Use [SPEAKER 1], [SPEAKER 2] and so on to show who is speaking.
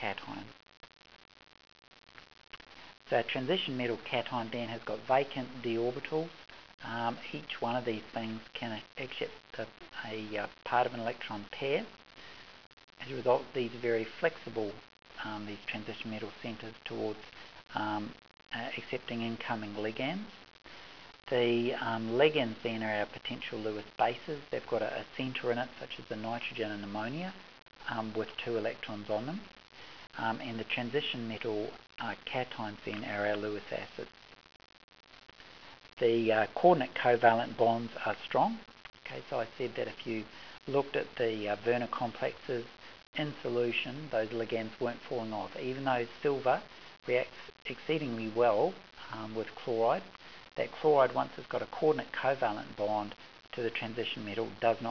[SPEAKER 1] cation. So a transition metal cation then has got vacant d orbitals. Each one of these things can accept a part of an electron pair. As a result, these are very flexible, these transition metal centers, towards accepting incoming ligands. The ligands then are our potential Lewis bases. They've got a center in it, such as the nitrogen and ammonia, with 2 electrons on them. And the transition metal cations then are our Lewis acids. The coordinate covalent bonds are strong. Okay, so I said that if you looked at the Werner complexes in solution, those ligands weren't falling off. Even though silver reacts exceedingly well with chloride, that chloride, once it's got a coordinate covalent bond to the transition metal, does not